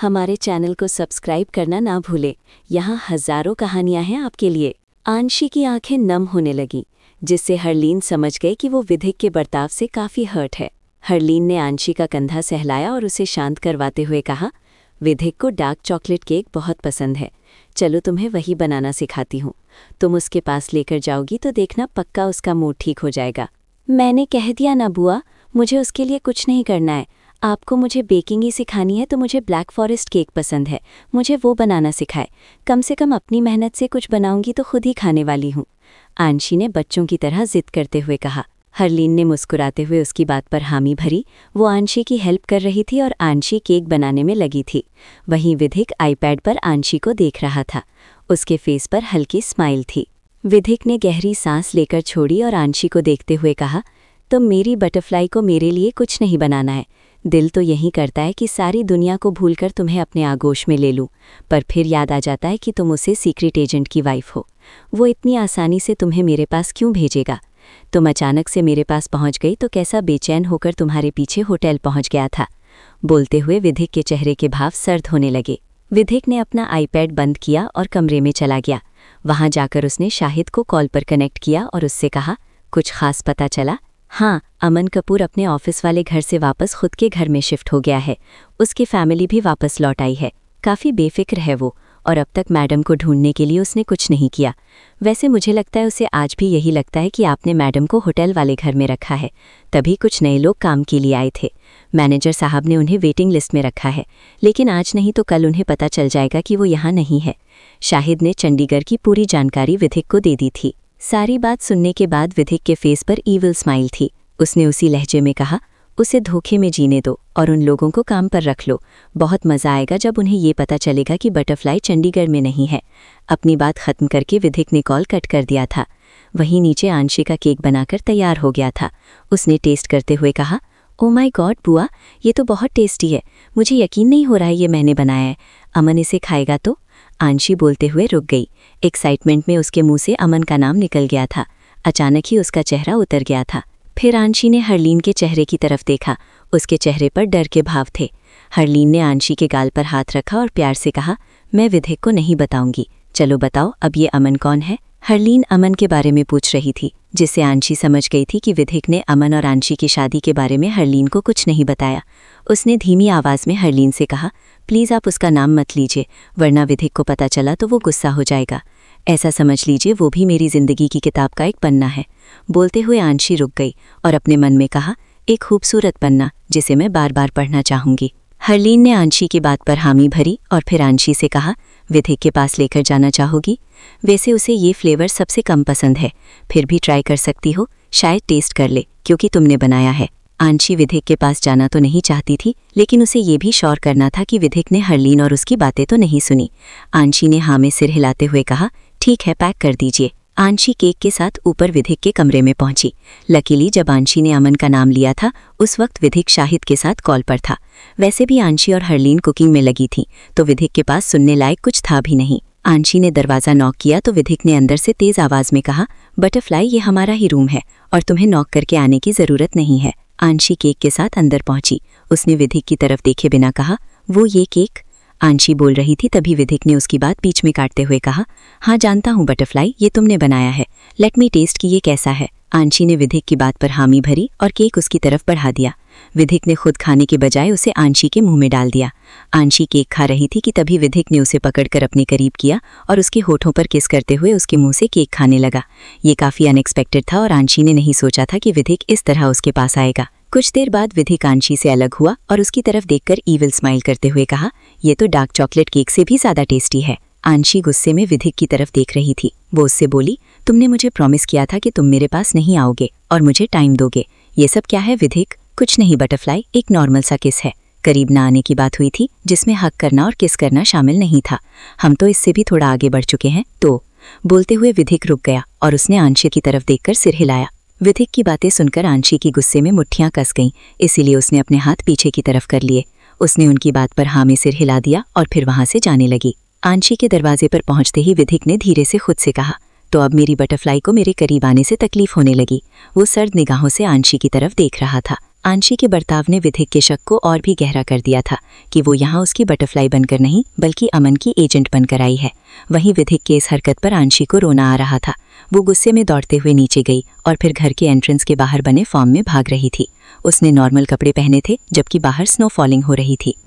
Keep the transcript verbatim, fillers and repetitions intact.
हमारे चैनल को सब्सक्राइब करना ना भूलें। यहाँ हजारों कहानियां हैं आपके लिए। आंशी की आंखें नम होने लगीं, जिससे हरलीन समझ गई कि वो विधिक के बर्ताव से काफ़ी हर्ट है। हरलीन ने आंशी का कंधा सहलाया और उसे शांत करवाते हुए कहा, विधिक को डार्क चॉकलेट केक बहुत पसंद है। चलो तुम्हें वही बनाना सिखाती हूँ। तुम उसके पास लेकर जाओगी तो देखना पक्का उसका मूड ठीक हो जाएगा। मैंने कह दिया ना बुआ, मुझे उसके लिए कुछ नहीं करना है। आपको मुझे बेकिंग ही सिखानी है तो मुझे ब्लैक फॉरेस्ट केक पसंद है, मुझे वो बनाना सिखाए। कम से कम अपनी मेहनत से कुछ बनाऊंगी तो खुद ही खाने वाली हूँ, आंशी ने बच्चों की तरह जिद करते हुए कहा। हरलीन ने मुस्कुराते हुए उसकी बात पर हामी भरी। वो आंशी की हेल्प कर रही थी और आंशी केक बनाने में लगी थी। वहीं विधिक आईपैड पर आंशी को देख रहा था। उसके फेस पर हल्की स्माइल थी। विधिक ने गहरी सांस लेकर छोड़ी और आंशी को देखते हुए कहा, तो मेरी बटरफ्लाई को मेरे लिए कुछ नहीं बनाना है। दिल तो यही करता है कि सारी दुनिया को भूलकर तुम्हें अपने आगोश में ले लूं, पर फिर याद आ जाता है कि तुम उसे सीक्रेट एजेंट की वाइफ हो। वो इतनी आसानी से तुम्हें मेरे पास क्यों भेजेगा? तुम अचानक से मेरे पास पहुंच गई तो कैसा बेचैन होकर तुम्हारे पीछे होटल पहुंच गया था। बोलते हुए विधिक के चेहरे के भाव सर्द होने लगे। विधिक ने अपना आईपैड बंद किया और कमरे में चला गया। वहां जाकर उसने शाहिद को कॉल पर कनेक्ट किया और उससे कहा, कुछ खास पता चला? हाँ, अमन कपूर अपने ऑफिस वाले घर से वापस खुद के घर में शिफ्ट हो गया है। उसकी फैमिली भी वापस लौट आई है। काफ़ी बेफिक्र है वो, और अब तक मैडम को ढूंढने के लिए उसने कुछ नहीं किया। वैसे मुझे लगता है उसे आज भी यही लगता है कि आपने मैडम को होटल वाले घर में रखा है, तभी कुछ नए लोग काम के लिए आए थे। मैनेजर साहब ने उन्हें वेटिंग लिस्ट में रखा है, लेकिन आज नहीं तो कल उन्हें पता चल जाएगा कि वो यहाँ नहीं है। शाहिद ने चंडीगढ़ की पूरी जानकारी विधिक को दे दी थी। सारी बात सुनने के बाद विधिक के फेस पर ईविल स्माइल थी। उसने उसी लहजे में कहा, उसे धोखे में जीने दो और उन लोगों को काम पर रख लो। बहुत मज़ा आएगा जब उन्हें ये पता चलेगा कि बटरफ्लाई चंडीगढ़ में नहीं है। अपनी बात खत्म करके विधिक ने कॉल कट कर दिया था। वहीं नीचे आंशी का केक बनाकर तैयार हो गया था। उसने टेस्ट करते हुए कहा, ओ माय गॉड बुआ, ये तो बहुत टेस्टी है। मुझे यकीन नहीं हो रहा है ये मैंने बनाया है। अमन इसे खाएगा तो? आंशी बोलते हुए रुक गई। एक्साइटमेंट में उसके मुंह से अमन का नाम निकल गया था। अचानक ही उसका चेहरा उतर गया था। फिर आंशी ने हरलीन के चेहरे की तरफ देखा। उसके चेहरे पर डर के भाव थे। हरलीन ने आंशी के गाल पर हाथ रखा और प्यार से कहा, मैं विधिक को नहीं बताऊंगी। चलो बताओ, अब ये अमन कौन है? हरलीन अमन के बारे में पूछ रही थी, जिससे आंशी समझ गई थी कि विधिक ने अमन और आंशी की शादी के बारे में हरलीन को कुछ नहीं बताया। उसने धीमी आवाज़ में हरलीन से कहा, प्लीज़ आप उसका नाम मत लीजिए, वरना विधिक को पता चला तो वो गुस्सा हो जाएगा। ऐसा समझ लीजिए वो भी मेरी ज़िंदगी की किताब का एक पन्ना है। बोलते हुए आंशी रुक गई और अपने मन में कहा, एक खूबसूरत पन्ना जिसे मैं बार बार पढ़ना चाहूँगी। हरलीन ने आंशी की बात पर हामी भरी और फिर आंशी से कहा, विधिक के पास लेकर जाना चाहोगी? वैसे उसे ये फ्लेवर सबसे कम पसंद है, फिर भी ट्राई कर सकती हो, शायद टेस्ट कर ले क्योंकि तुमने बनाया है। आंशी विधिक के पास जाना तो नहीं चाहती थी, लेकिन उसे ये भी श्योर करना था कि विधिक ने हरलीन और उसकी बातें तो नहीं सुनी। आंशी ने हाँ में सिर हिलाते हुए कहा, ठीक है, पैक कर दीजिए। आंशी केक के साथ ऊपर विधिक के कमरे में पहुंची। लकीली जब आंशी ने अमन का नाम लिया था उस वक्त विधिक शाहिद के साथ कॉल पर था। वैसे भी आंशी और हरलीन कुकिंग में लगी थी तो विधिक के पास सुनने लायक कुछ था भी नहीं। आंशी ने दरवाज़ा नॉक किया तो विधिक ने अंदर से तेज़ आवाज़ में कहा, बटरफ्लाई, ये हमारा ही रूम है और तुम्हें नॉक करके आने की ज़रूरत नहीं है। आंशी केक के साथ अंदर पहुंची। उसने विधिक की तरफ देखे बिना कहा, वो ये केक? आंशी बोल रही थी तभी विधिक ने उसकी बात बीच में काटते हुए कहा, हाँ जानता हूँ बटरफ्लाई, ये तुमने बनाया है। लेट मी टेस्ट कि ये कैसा है। आंशी ने विधिक की बात पर हामी भरी और केक उसकी तरफ बढ़ा दिया। विधिक ने खुद खाने के बजाय उसे आंशी के मुंह में डाल दिया। आंशी केक खा रही थी कि तभी विधिक ने उसे पकड़कर अपने करीब किया और उसके होठों पर किस करते हुए उसके मुंह से केक खाने लगा। ये काफ़ी अनएक्सपेक्टेड था और आंशी ने नहीं सोचा था कि विधिक इस तरह उसके पास आएगा। कुछ देर बाद विधिक आंशी से अलग हुआ और उसकी तरफ देखकर ईविल स्माइल करते हुए कहा, ये तो डार्क चॉकलेट केक से भी ज़्यादा टेस्टी है। आंशी गुस्से में विधिक की तरफ देख रही थी। वो उससे बोली, तुमने मुझे प्रॉमिस किया था कि तुम मेरे पास नहीं आओगे और मुझे टाइम दोगे। ये सब क्या है विधिक? कुछ नहीं बटरफ्लाई, एक नॉर्मल सा किस है। करीब ना आने की बात हुई थी जिसमें हक करना और किस करना शामिल नहीं था। हम तो इससे भी थोड़ा आगे बढ़ चुके हैं। तो बोलते हुए विधिक रुक गया और उसने आंशी की तरफ देखकर सिर हिलाया। विधिक की बातें सुनकर आंशी की गुस्से में मुट्ठियां कस गईं, इसीलिए उसने अपने हाथ पीछे की तरफ कर लिए। उसने उनकी बात पर हाँ में सिर हिला दिया और फिर वहां से जाने लगी। आंशी के दरवाजे पर पहुंचते ही विधिक ने धीरे से खुद से कहा, तो अब मेरी बटरफ्लाई को मेरे करीब आने से तकलीफ होने लगी। वो सर्द निगाहों से आंशी की तरफ देख रहा था। आंशी के बर्ताव ने विधिक के शक को और भी गहरा कर दिया था कि वो यहाँ उसकी बटरफ्लाई बनकर नहीं बल्कि अमन की एजेंट बनकर आई है। वहीं विधिक के इस हरकत पर आंशी को रोना आ रहा था। वो गुस्से में दौड़ते हुए नीचे गई और फिर घर के एंट्रेंस के बाहर बने फॉर्म में भाग रही थी। उसने नॉर्मल कपड़े पहने थे जबकि बाहर स्नो फॉलिंग हो रही थी।